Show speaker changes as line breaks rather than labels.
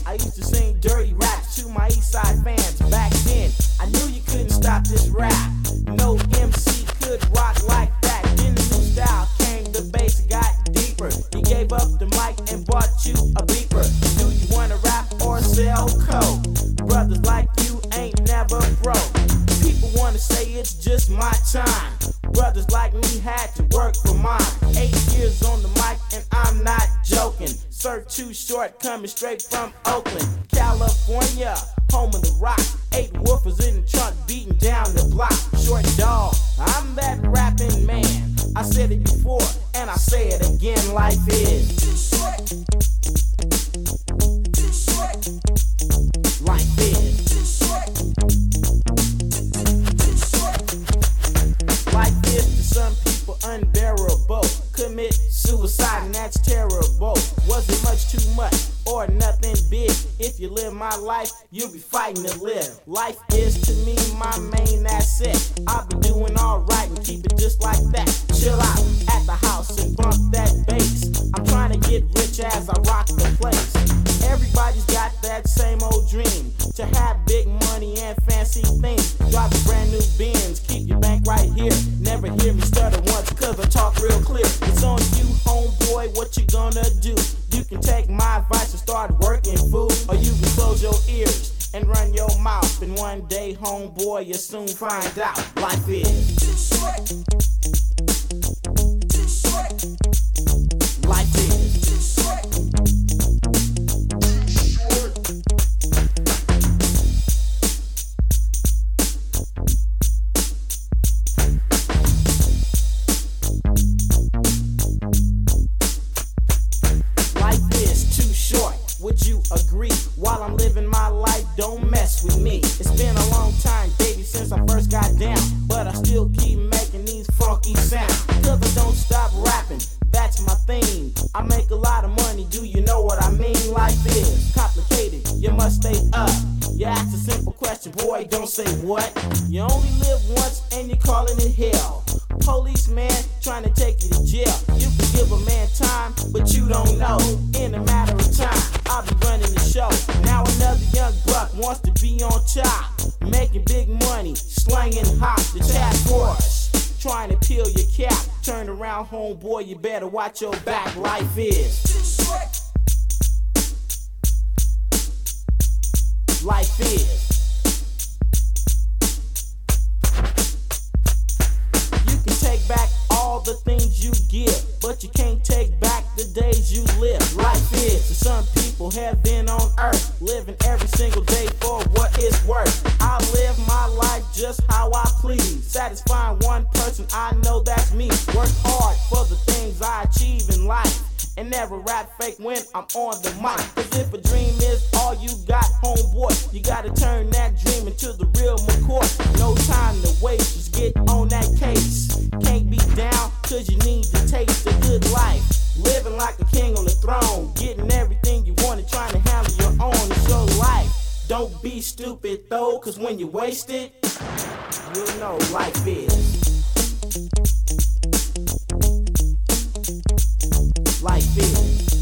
I used to sing dirty raps to my East Side fans. Back then, I knew you couldn't stop this rap. No MC could rock like that. Then the new style came, the bass got deeper. You gave up the mic and bought you a beeper. Do you wanna rap or sell coke? Brothers like you ain't never broke. People wanna say it's just my time. Brothers like me had to work for mine. 8 years on the mic and I'm not joking. Sir Too Short coming straight from Oakland, California, home of the rock. 8 woofers in the trunk beating down the block. Short dog, I'm that rapping man. I said it before and I say it again. Life is too short. Too short. Life is too short. Too short. Life is to some people unbearable. Commit suicide and that's terrible. Was it much too much or nothing big? If you live my life, you'll be fighting to live. Life is to me my main asset. I'll be doing alright and keep it just like that. Chill out at the house and bump that bass. I'm trying to get rich as I rock the place. Everybody's got that same old dream to have big money and fancy things. Drive a brand new Benz, keep your bank right here. Never hear me stutter once cause I talk real clear. It's on you, homeboy, what you gonna do? You can take my advice and start working, fool. Or you can close your ears and run your mouth. And one day, homeboy, you'll soon find out. Life is too short. Too short. Life is too short. Would you agree? While I'm living my life, don't mess with me. It's been a long time, baby, since I first got down, but I still keep making these funky sounds. Cause I don't stop rapping, that's my theme. I make a lot of money, do you know what I mean? Life is complicated, you must stay up. You ask a simple question, boy, don't say what. You only live once and you're calling it hell. Policeman trying to take you to jail. You can give a man time, but you don't know. In a matter of time, I'll be running the show. Now another young buck wants to be on top, making big money, slanging hot. The task force trying to peel your cap. Turn around, homeboy, you better watch your back. Life is too short. Life is. You can take back all the things you give, but you can't take back the days you live. Life is to some people heaven on earth, living every single day for what it's worth. I live my life just how I please, satisfying one person, I know that's me. Work hard for the things I achieve in life, and never rap fake when I'm on the mic. Cause if a dream is all you got, homeboy, you gotta turn that dream into the real McCoy. No time to waste, just get on that case. Can't be down cause you need to taste a good life. Living like a king on the throne, getting everything you want and trying to handle your own. It's your life. Don't be stupid though, cause when you waste it, you'll know life is. Life is.